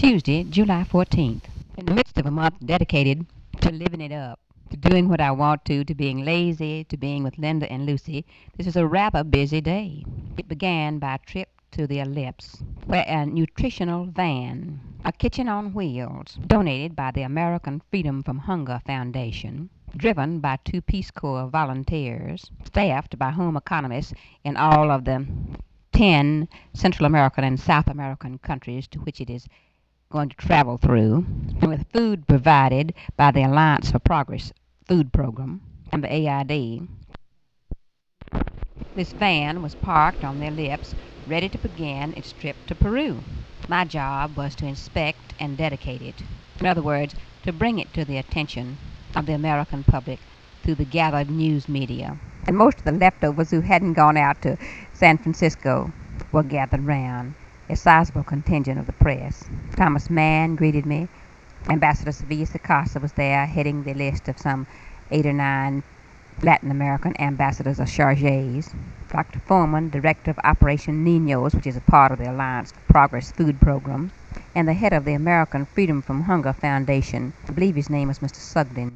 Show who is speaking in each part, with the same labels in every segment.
Speaker 1: Tuesday, July 14th. In the midst of a month dedicated to living it up, to doing what I want to being lazy, to being with Linda and Lucy, this is a rather busy day. It began by a trip to the Ellipse, where a nutritional van, a kitchen on wheels, donated by the American Freedom from Hunger Foundation, driven by two Peace Corps volunteers, staffed by home economists in all of the 10 Central American and South American countries to which it is going to travel through, and with food provided by the Alliance for Progress food program and the AID. This van was parked on the Ellipse, ready to begin its trip to Peru. My job was to inspect and dedicate it. In other words, to bring it to the attention of the American public through the gathered news media. And most of the leftovers who hadn't gone out to San Francisco were gathered round, a sizable contingent of the press. Thomas Mann greeted me. Ambassador Sevilla Sacasa was there, heading the list of some 8 or 9 Latin American ambassadors or chargés. Dr. Foreman, director of Operation Niños, which is a part of the Alliance for Progress food program, and the head of the American Freedom from Hunger Foundation. I believe his name was Mr. Sugden.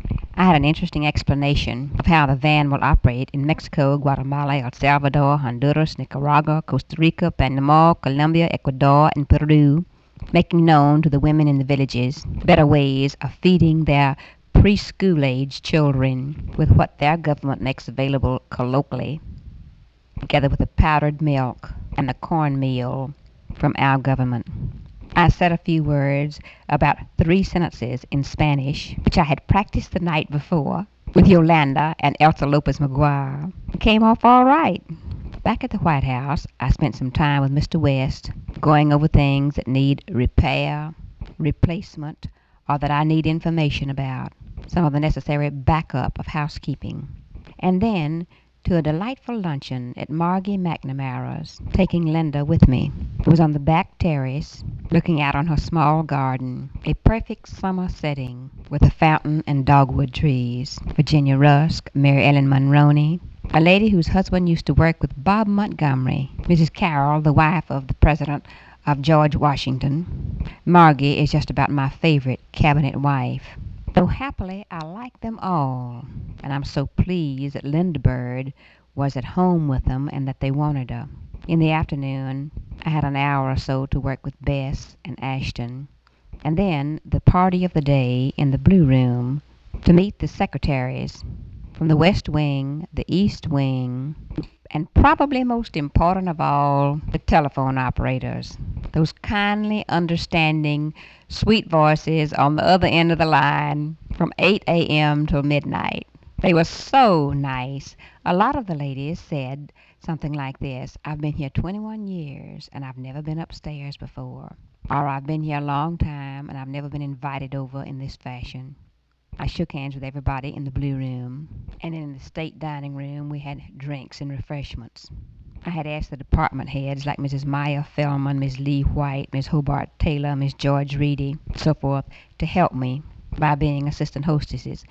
Speaker 1: I had an interesting explanation of how the van will operate in Mexico, Guatemala, El Salvador, Honduras, Nicaragua, Costa Rica, Panama, Colombia, Ecuador, and Peru, making known to the women in the villages better ways of feeding their preschool-age children with what their government makes available colloquially, together with the powdered milk and the cornmeal from our government. I said a few words, about 3 sentences in Spanish, which I had practiced the night before with Yolanda and Elsa Lopez Maguire. It came off all right. Back at the White House, I spent some time with Mr. West, going over things that need repair, replacement, or that I need information about, some of the necessary backup of housekeeping. And then to a delightful luncheon at Margie McNamara's, taking Linda with me. It was on the back terrace, looking out on her small garden, a perfect summer setting with a fountain and dogwood trees. Virginia Rusk, Mary Ellen Monroney, a lady whose husband used to work with Bob Montgomery, Mrs. Carroll, the wife of the president of George Washington. Margie is just about my favorite cabinet wife. Though happily I like them all, and I'm so pleased that Linda Bird was at home with them and that they wanted her. In the afternoon, I had an hour or so to work with Bess and Ashton, and then the party of the day in the Blue Room to meet the secretaries from the West Wing, the East Wing, and probably most important of all, the telephone operators. Those kindly, understanding, sweet voices on the other end of the line from 8 a.m. till midnight. They were so nice. A lot of the ladies said something like this: I've been here 21 years and I've never been upstairs before. Or I've been here a long time and I've never been invited over in this fashion. I shook hands with everybody in the Blue Room, and in the State Dining Room we had drinks and refreshments. I had asked the department heads like Mrs. Maya Fellman, Miss Lee White, Miss Hobart Taylor, Miss George Reedy, so forth, to help me by being assistant hostesses.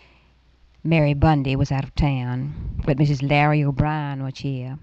Speaker 1: Mary Bundy was out of town, but Mrs. Larry O'Brien was here,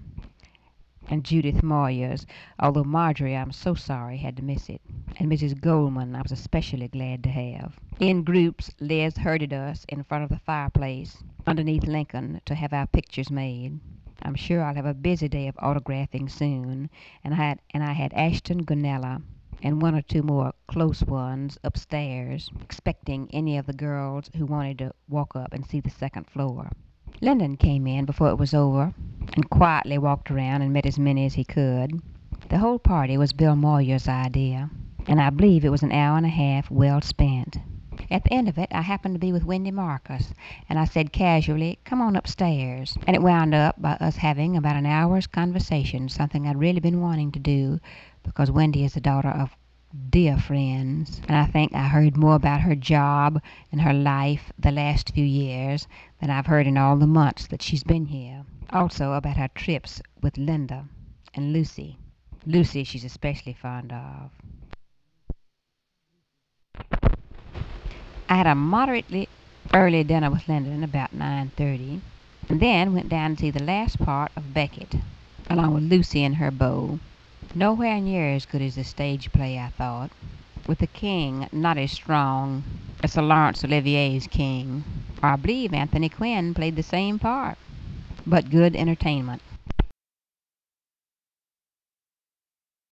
Speaker 1: and Judith Moyers, although Marjorie, I'm so sorry, had to miss it, and Mrs. Goldman I was especially glad to have. In groups, Liz herded us in front of the fireplace underneath Lincoln to have our pictures made. I'm sure I'll have a busy day of autographing soon, and I had Ashton Gonella and 1 or 2 more close ones upstairs, expecting any of the girls who wanted to walk up and see the second floor. Lyndon came in before it was over and quietly walked around and met as many as he could. The whole party was Bill Moyer's idea, and I believe it was an hour and a half well spent. At the end of it, I happened to be with Wendy Marcus, and I said casually, "Come on upstairs." And it wound up by us having about an hour's conversation, something I'd really been wanting to do, because Wendy is the daughter of dear friends, and I think I heard more about her job and her life the last few years than I've heard in all the months that she's been here. Also about her trips with Linda and Lucy. Lucy she's especially fond of. I had a moderately early dinner with Lyndon about 9:30, and then went down to see the last part of Beckett, along with Lucy and her beau. Nowhere near as good as the stage play, I thought. with a king not as strong as Sir Laurence Olivier's king. I believe Anthony Quinn played the same part. But good entertainment.